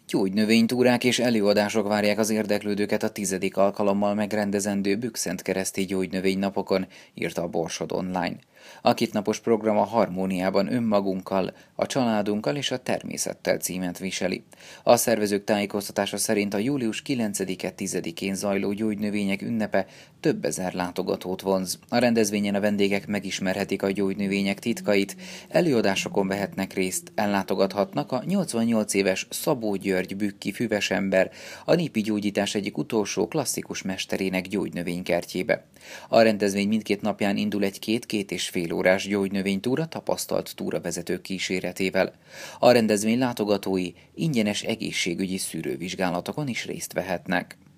Gyógynövénytúrák és előadások várják az érdeklődőket a 10. alkalommal megrendezendő Bükszentkereszti gyógynövénynapokon, írta a Borsod Online. A kétnapos program a Harmóniában önmagunkkal, a családunkkal és a természettel címet viseli. A szervezők tájékoztatása szerint a július 9-10-én zajló gyógynövények ünnepe több ezer látogatót vonz. A rendezvényen a vendégek megismerhetik a gyógynövények titkait, előadásokon vehetnek részt, ellátogathatnak a 88 éves Szabó György bükki füvesember, a népi gyógyítás egyik utolsó klasszikus mesterének gyógynövénykertjébe. A rendezvény mindkét napján indul egy két és fél órás gyógynövénytúra tapasztalt túravezetők kíséretével. A rendezvény látogatói ingyenes egészségügyi szűrővizsgálatokon is részt vehetnek.